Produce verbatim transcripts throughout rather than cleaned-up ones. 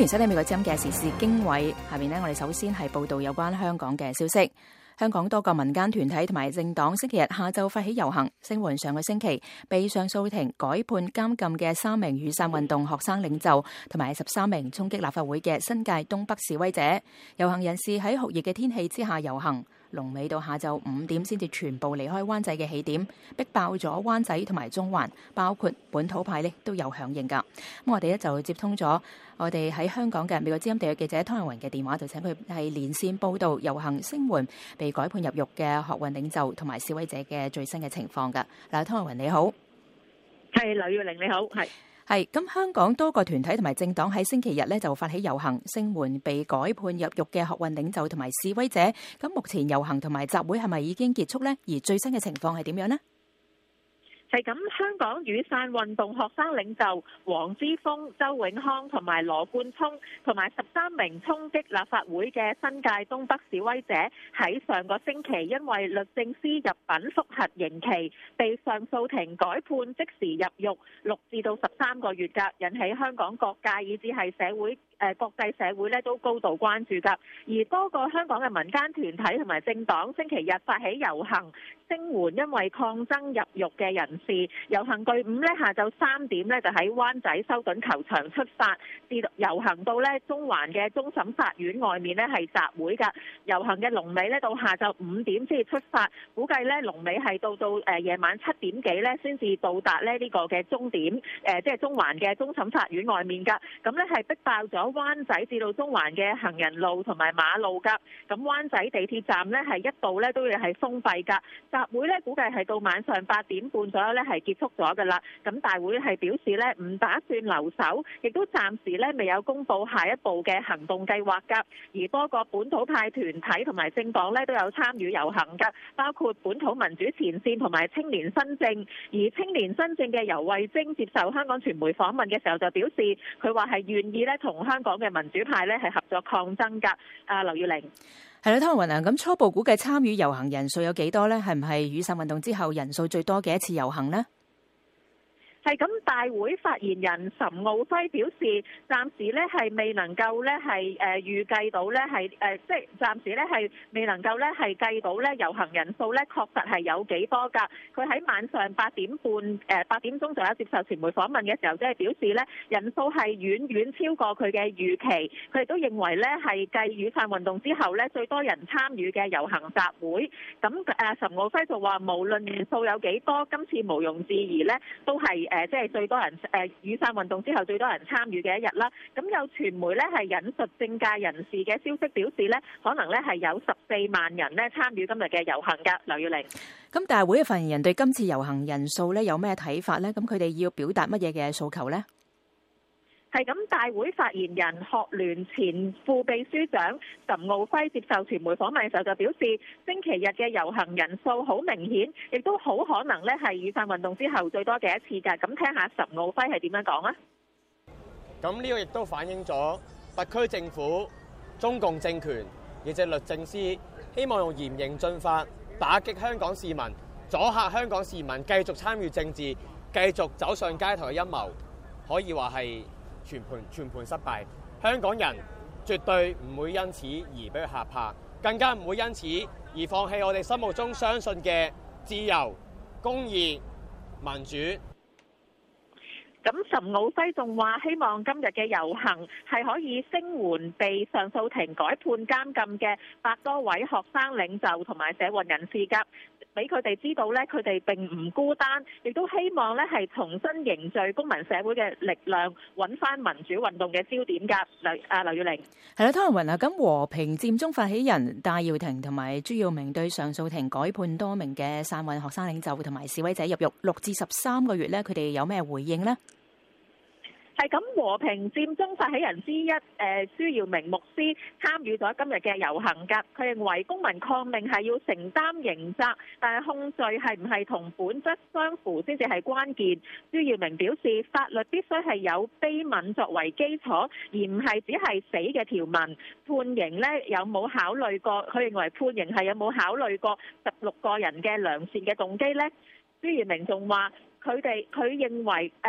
歡迎收睇美國之音嘅時事經緯。下面呢，我哋首先係報道有關香港嘅消息。香港多個民間團體同埋政黨星期日下晝發起遊行，聲援上個星期被上訴庭改判監禁嘅三名雨傘運動學生領袖同埋十三名衝擊立法會嘅新界東北示威者。遊行人士喺酷熱嘅天氣之下遊行，龍尾到下晝五點先至全部離開灣仔嘅起點，逼爆咗灣仔同埋中環，包括本土派呢都有響應㗎。咁我哋呢就接通咗我哋喺香港嘅美國之音地約記者湯若雲嘅電話，就請佢係連線報道遊行聲援被改判入獄嘅學運領袖同埋示威者嘅最新嘅情況㗎。嗱，湯若雲你好。 係劉耀玲你好。係係咁，香港多個團體同埋政黨喺星期日呢就發起遊行，聲援被改判入獄嘅學運領袖同埋示威者。咁目前遊行同埋集會係咪已經結束呢？而最新嘅情況係點樣呢？ 係咁，香港雨傘運動學生領袖黃之鋒、周永康同埋羅冠聰同埋十三名衝擊立法會嘅新界東北示威者喺上個星期因為律政司入稟覆核刑期，被上訴庭改判即時入獄六至到十三個月㗎，引起香港各界以至係社會誒國際社會咧都高度關注㗎。而多個香港嘅民間團體同埋政黨星期日發起遊行，聲援因為抗爭入獄嘅人士。遊行隊伍咧下晝三點咧就喺灣仔修頓球場出發，至遊行到咧中環嘅終審法院外面咧係集會㗎。遊行嘅龍尾咧到下晝五點先至出發，估計咧龍尾係到到誒夜晚七點幾咧先至到達咧呢個嘅終點，誒即係中環嘅終審法院外面㗎。咁咧係逼爆咗灣仔至到中環嘅行人路同埋馬路㗎。咁灣仔地鐵站咧係一度咧都要係封閉㗎。集會咧估計係到晚上八點半左右咧係結束咗㗎啦。咁大會係表示咧唔打算留守，亦都暫時咧未有公布下一步嘅行動計劃㗎。而多個本土派團體同埋政黨咧都有參與遊行㗎，包括本土民主前線同埋青年新政。而青年新政嘅游蕙禎接受香港傳媒訪問嘅時候就表示，佢話係願意咧同香港嘅民主派咧係合作抗爭㗎。啊，劉耀玲。 係啦，湯若雲啊，咁初步估計參與遊行人數有幾多呢？係唔係雨傘運動之後人數最多嘅一次遊行呢？ 係咁，大會發言人岑敖暉表示，暫時咧係未能夠咧係誒預計到咧係誒，即係暫時咧係未能夠咧係計到咧遊行人數咧確實係有幾多㗎。佢喺晚上八點半誒八點鐘左右接受傳媒訪問嘅時候，即係表示咧人數係遠遠超過佢嘅預期。佢亦都認為咧係繼雨傘運動之後咧最多人參與嘅遊行集會。咁誒岑敖暉就話，無論人數有幾多，今次毋庸置疑咧都係。誒，即係最多人誒雨傘運動之後最多人參與嘅一日啦。咁有傳媒咧係引述政界人士嘅消息表示咧，可能咧係有十四萬人咧參與今日嘅遊行㗎。劉耀玲。 咁大會嘅發言人對今次遊行人數咧有咩睇法咧？咁佢哋要表達乜嘢嘅訴求咧？ 係咁，大會發言人學聯前副秘書長岑敖暉接受傳媒訪問嘅時候就表示，星期日嘅遊行人數好明顯，亦都好可能咧係雨傘運動之後最多嘅一次㗎。咁聽下岑敖暉係點樣講啊？ 咁呢個亦都反映咗特區政府、中共政權亦即律政司希望用嚴刑峻法打擊香港市民，阻嚇香港市民繼續參與政治、繼續走上街頭嘅陰謀，可以話係全盤全盤失敗。香港人絕對唔會因此而俾佢嚇怕，更加唔會因此而放棄我哋心目中相信嘅自由、公義、民主。 咁岑敖暉仲話，希望今日嘅遊行係可以聲援被上訴庭改判監禁嘅百多位學生領袖同埋社運人士㗎，俾佢哋知道咧，佢哋並唔孤單，亦都希望咧係重新凝聚公民社會嘅力量，揾翻民主運動嘅焦點㗎。劉啊劉耀玲。係啦，湯若雲啊，咁和平佔中發起人戴耀廷同埋朱耀明對上訴庭改判多名嘅傘運學生領袖同埋示威者入獄六至十三個月咧，佢哋有咩回應呢？ 係咁，和平佔中發起人之一誒朱耀明牧師參與咗今日嘅遊行㗎。佢認為公民抗命係要承擔刑責，但係控罪係唔係同本質相符先至係關鍵。朱耀明表示，法律必須係有悲憫作為基礎，而唔係只係死嘅條文。判刑呢有冇考慮過？佢認為判刑係有冇考慮過十六個人嘅良善嘅動機呢？朱耀明仲話，佢哋佢認為誒。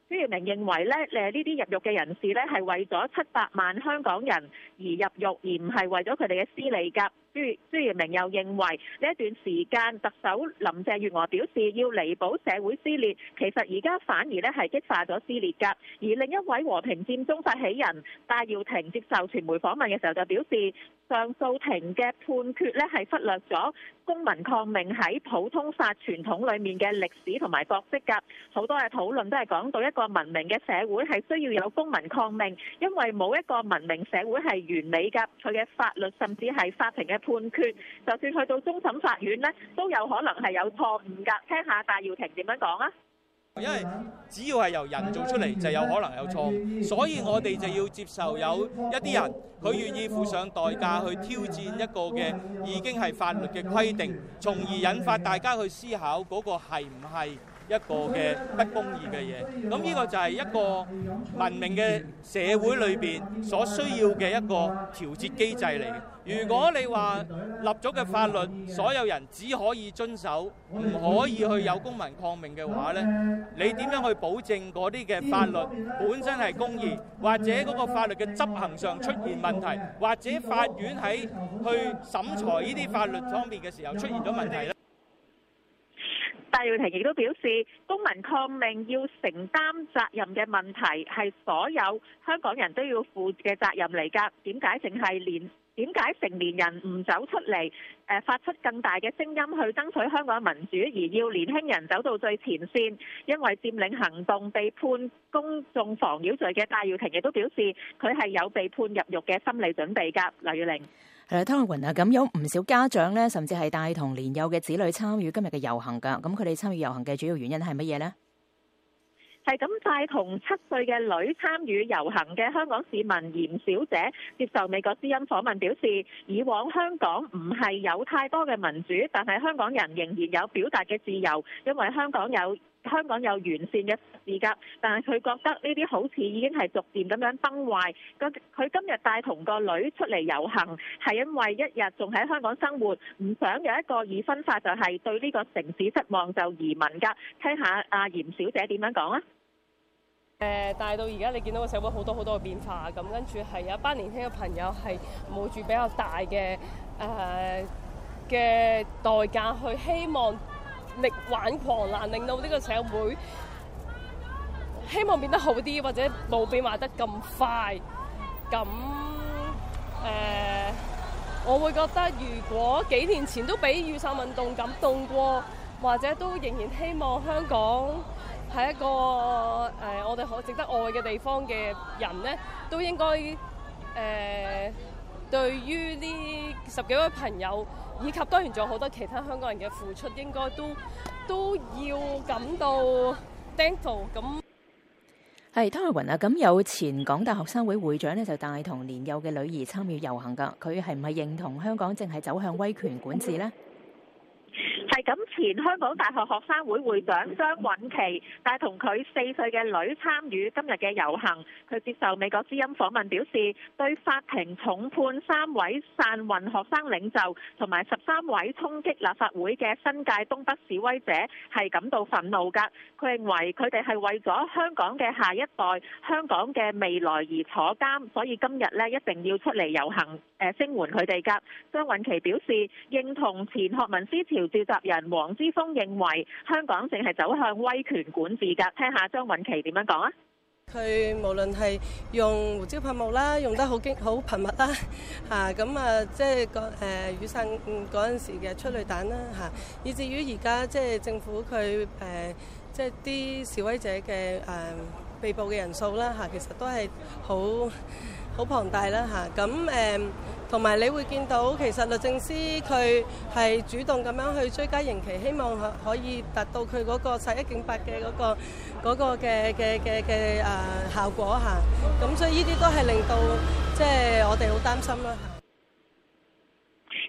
朱耀明認為咧，誒呢啲入獄嘅人士咧係為咗七百萬香港人而入獄，而唔係為咗佢哋嘅私利㗎。朱朱耀明又認為呢一段時間，特首林鄭月娥表示要彌補社會撕裂，其實而家反而咧係激化咗撕裂㗎。而另一位和平佔中發起人戴耀廷接受傳媒訪問嘅時候就表示，上訴庭嘅判決咧係忽略咗公民抗命喺普通法傳統裡面嘅歷史同埋角色㗎。好多嘅討論都係講到一個文明嘅社會係需要有公民抗命，因為冇一個文明社會係完美㗎。佢嘅法律甚至係法庭嘅判決，就算去到終審法院呢，都有可能係有錯誤㗎。聽下戴耀廷點樣講啊？ 因為只要係由人做出嚟，就有可能有錯誤，所以我哋就要接受有一啲人佢願意付上代價去挑戰一個嘅已經係法律嘅規定，從而引發大家去思考嗰個係唔係一個嘅不公義嘅嘢。咁呢個就係一個文明嘅社會裏邊所需要嘅一個調節機制嚟嘅。如果你話立咗嘅法律，所有人只可以遵守，唔可以去有公民抗命嘅話呢，你點樣去保證嗰啲嘅法律本身係公義，或者嗰個法律嘅執行上出現問題，或者法院喺去審裁呢啲法律方面嘅時候出現咗問題呢？ 戴耀廷亦都表示，公民抗命要承擔責任嘅問題係所有香港人都要負嘅責任嚟㗎。點解淨係連點解成年人唔走出嚟，誒發出更大嘅聲音去爭取香港民主，而要年輕人走到最前線？因為佔領行動被判公眾妨擾罪嘅戴耀廷亦都表示，佢係有被判入獄嘅心理準備㗎。劉月玲。 誒，湯慧雲啊，咁有唔少家長咧，甚至係帶同年幼嘅子女參與今日嘅遊行㗎。咁佢哋參與遊行嘅主要原因係乜嘢呢？ 係咁，帶同七歲嘅女參與遊行嘅香港市民嚴小姐接受美國之音訪問表示，以往香港唔係有太多嘅民主，但係香港人仍然有表達嘅自由，因為香港有香港有完善嘅法治㗎。但係佢覺得呢啲好似已經係逐漸咁樣崩壞。佢今日帶同個女出嚟遊行，係因為一日仲喺香港生活，唔想有一個二分法，就係對呢個城市失望就移民㗎。聽下阿嚴小姐點樣講啊？ 誒，但係到而家你見到個社會好多好多嘅變化，咁跟住係有一班年輕嘅朋友係冒住比較大嘅誒嘅代價去希望力挽狂瀾，令到呢個社會希望變得好啲，或者冇變化得咁快。咁誒、呃，我會覺得如果幾年前都俾雨傘運動感動過，或者都仍然希望香港係一個誒、呃，我哋好值得愛嘅地方嘅人呢，都應該誒、呃，對於呢十幾位朋友，以及當然仲有好多其他香港人嘅付出，應該都都要感到 thankful。咁係湯慧雲啊，咁有前港大學生會會長呢，就帶同年幼嘅女兒參與遊行㗎。佢係唔係認同香港正係走向威權管治呢？ 係咁，前香港大學學生會會長張韻琪帶同佢四歲嘅女參與今日嘅遊行。佢接受美國之音訪問表示，對法庭重判三位傘運學生領袖同埋十三位衝擊立法會嘅新界東北示威者係感到憤怒㗎。佢認為佢哋係為咗香港嘅下一代、香港嘅未來而坐監，所以今日呢一定要出嚟遊行誒聲援佢哋㗎。張韻琪表示認同前學民思潮召集人黃之鋒認為香港正係走向威權管治㗎。聽下張韻琪點樣講啊？ 佢無論係用胡椒噴霧啦，用得好經好頻密啦，嚇咁啊，即係個誒雨傘嗰陣時嘅催淚彈啦，嚇、啊，以至於而家即係政府佢誒、呃、即係啲示威者嘅誒、呃、被捕嘅人數啦，嚇、啊，其實都係好好龐大啦，嚇，咁誒同埋你會見到其實律政司佢係主動咁樣去追加刑期，希望可可以達到佢嗰個殺一儆百嘅嗰個嗰個嘅嘅嘅嘅誒效果嚇，咁所以呢啲都係令到即係我哋好擔心啦。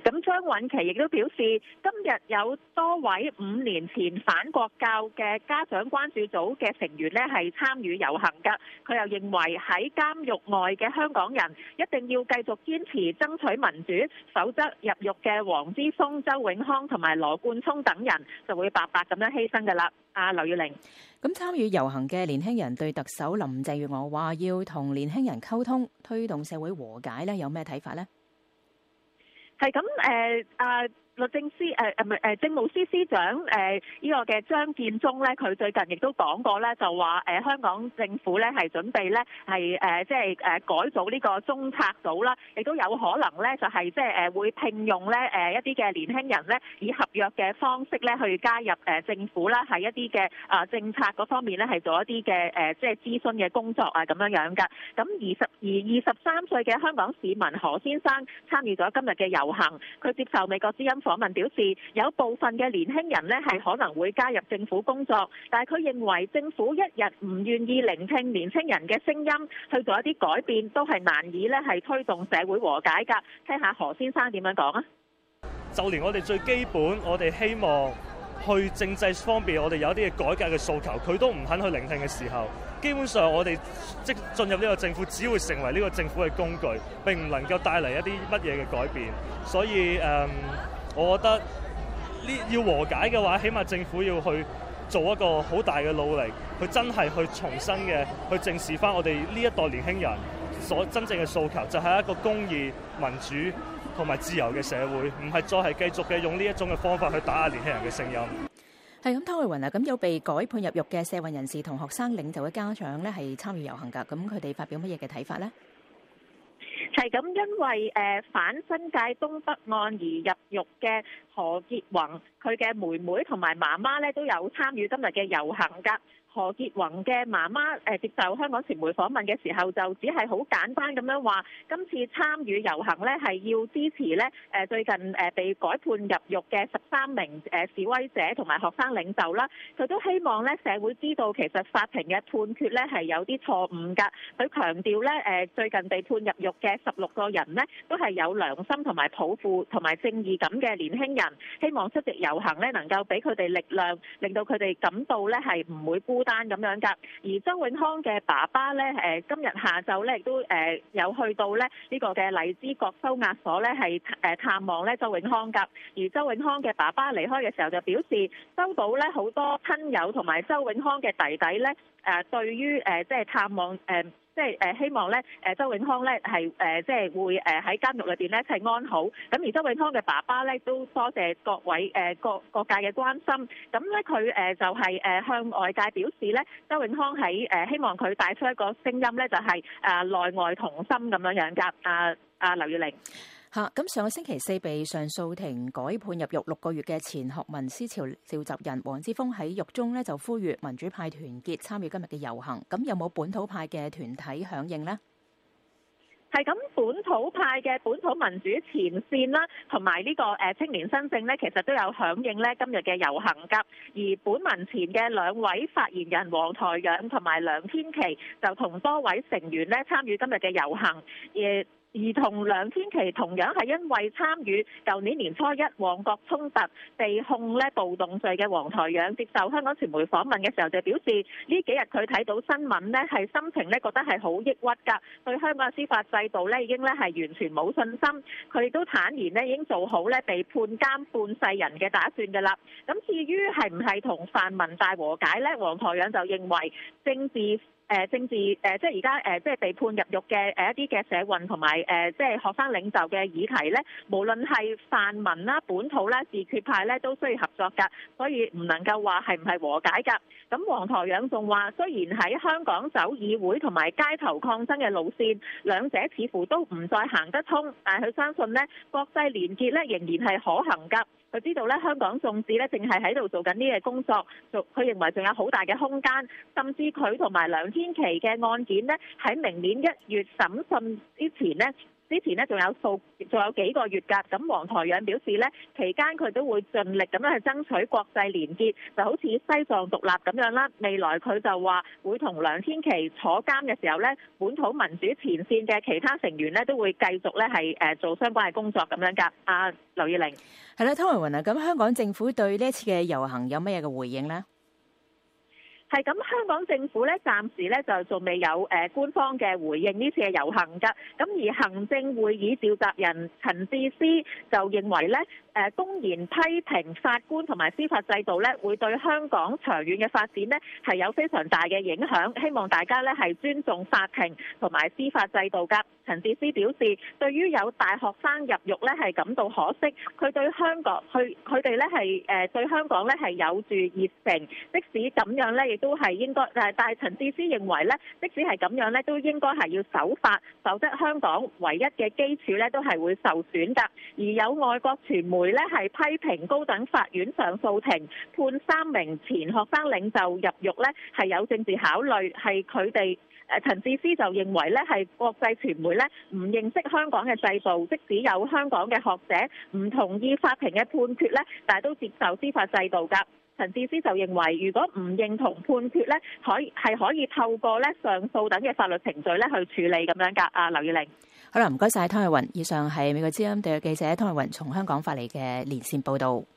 咁張韻琪亦都表示，今日有多位五年前反國教嘅家長關注組嘅成員呢係參與遊行㗎。佢又認為喺監獄外嘅香港人一定要繼續堅持爭取民主，否則入獄嘅黃之鋒、周永康同埋羅冠聰等人就會白白咁樣犧牲㗎啦。阿劉月玲， 咁參與遊行嘅年輕人對特首林鄭月娥話要同年輕人溝通，推動社會和解呢，有咩睇法呢？ 係咁誒啊！律政司誒誒唔係誒政務司司長誒呢、呃這個嘅張建宗咧，佢最近亦都講過咧，就話誒、呃、香港政府咧係準備咧係誒即係誒改組呢個中策組啦，亦都有可能咧就係即係誒會聘用咧誒一啲嘅年輕人咧以合約嘅方式咧去加入誒政府啦，喺一啲嘅啊政策嗰方面咧係做一啲嘅誒即係諮詢嘅工作啊咁樣樣㗎。咁二十而二十三歲嘅香港市民何先生參與咗今日嘅遊行，佢接受美國之音訪問表示，有部分嘅年輕人呢係可能會加入政府工作，但係佢認為政府一日唔願意聆聽年輕人嘅聲音，去做一啲改變，都係難以呢係推動社會和解㗎。聽下何先生點樣講啊？ 就連我哋最基本，我哋希望去政制方面，我哋有啲嘅改革嘅訴求，佢都唔肯去聆聽嘅時候，基本上我哋即進入呢個政府，只會成為呢個政府嘅工具，並唔能夠帶嚟一啲乜嘢嘅改變。所以誒、嗯，我覺得呢要和解嘅話，起碼政府要去做一個好大嘅努力，去真係去重新嘅去正視翻我哋呢一代年輕人所真正嘅訴求，就係、是、一個公義、民主同埋自由嘅社會，唔係再係繼續嘅用呢一種嘅方法去打壓年輕人嘅聲音。 係咁，湯慧雲啊，咁有被改判入獄嘅社運人士同學生領袖嘅家長咧，係參與遊行㗎。咁佢哋發表乜嘢嘅睇法呢？ 係咁，因為誒反新界東北案而入獄嘅何潔宏，佢嘅妹妹同埋媽媽咧都有參與今日嘅遊行㗎。何潔宏嘅媽媽誒接受香港傳媒訪問嘅時候，就只係好簡單咁樣話，今次參與遊行咧係要支持咧誒最近誒被改判入獄嘅十三名誒示威者同埋學生領袖啦。佢都希望咧社會知道其實法庭嘅判決咧係有啲錯誤㗎。佢強調咧誒最近被判入獄嘅十六個人呢，都係有良心同埋抱負同埋正義感嘅年輕人，希望出席遊行咧能夠俾佢哋力量，令到佢哋感到咧係唔會孤單咁樣㗎。而周永康嘅爸爸咧，誒今日下晝咧亦都誒有去到咧呢個嘅荔枝角收押所咧，係誒探望咧周永康㗎。而周永康嘅爸爸離開嘅時候就表示，收到咧好多親友同埋周永康嘅弟弟咧誒對於誒即係探望誒。即係誒希望咧誒周永康咧係誒即係會誒喺監獄裏邊咧一切安好。咁而周永康嘅爸爸咧都多謝各位誒各各界嘅關心。咁咧佢誒就係誒向外界表示咧，周永康喺誒希望佢帶出一個聲音咧，就係誒內外同心咁樣樣㗎。啊啊劉月玲。 嚇！咁上個星期四被上訴庭改判入獄六個月嘅前學民思潮召集人黃之鋒喺獄中呢，就呼籲民主派團結參與今日嘅遊行。咁有冇本土派嘅團體響應呢？ 係咁，本土派嘅本土民主前線啦，同埋呢個誒青年新政呢，其實都有響應呢今日嘅遊行㗎。而本民前嘅兩位發言人黃台仰同埋梁天琦就同多位成員呢參與今日嘅遊行，而而同梁天琦同樣係因為參與舊年年初一旺角衝突被控咧暴動罪嘅黃台仰接受香港傳媒訪問嘅時候就表示，呢幾日佢睇到新聞呢係心情咧覺得係好抑鬱㗎，對香港嘅司法制度咧已經咧係完全冇信心。佢亦都坦言咧已經做好咧被判監半世人嘅打算㗎啦。咁至於係唔係同泛民大和解呢？黃台仰就認為政治。誒政治誒即係而家誒即係被判入獄嘅誒一啲嘅社運同埋誒即係學生領袖嘅議題咧，無論係泛民啦、本土啦、自決派咧，都需要合作㗎，所以唔能夠話係唔係和解㗎。咁黃台仰仲話，雖然喺香港走議會同埋街頭抗爭嘅路線，兩者似乎都唔再行得通，但係佢相信咧國際連結咧仍然係可行㗎。佢知道咧香港眾志咧正係喺度做緊呢嘅工作，做佢認為仲有好大嘅空間，甚至佢同埋梁天琦嘅案件呢，喺明年一月審訊之前呢， 之前呢仲有數仲有幾個月㗎。咁黃台仰表示呢，期間佢都會盡力咁樣去爭取國際連結，就好似西藏獨立咁樣啦。未來佢就話會同梁天琦坐監嘅時候呢，本土民主前線嘅其他成員呢都會繼續咧係誒做相關嘅工作咁樣㗎。阿劉以玲係啦，湯慧雲啊，咁香港政府對呢一次嘅遊行有乜嘢嘅回應呢？ 係咁，香港政府咧暫時咧就仲未有誒官方嘅回應呢次嘅遊行㗎。咁而行政會議召集人陳智思就認為咧，誒公然批評法官同埋司法制度咧，會對香港長遠嘅發展咧係有非常大嘅影響。希望大家咧係尊重法庭同埋司法制度㗎。陳智思表示，對於有大學生入獄咧係感到可惜，佢對香港，佢佢哋咧係誒對香港咧係有住熱誠，即使咁樣咧，亦都係應該。但係但係陳智思認為咧，即使係咁樣咧，都應該係要守法，否則香港唯一嘅基礎咧都係會受損㗎。而有外國傳媒咧係批評高等法院上訴庭判三名前學生領袖入獄咧係有政治考慮，係佢哋。誒陳智思就認為咧，係國際傳媒咧唔認識香港嘅制度，即使有香港嘅學者唔同意法庭嘅判決咧，但係都接受司法制度㗎。陳智思就認為，如果唔認同判決咧，可以係可以透過咧上訴等嘅法律程序咧去處理咁樣㗎。啊，劉以玲， 好啦，唔該晒湯慧雲。以上係美國之音特約記者湯慧雲從香港發嚟嘅連線報導。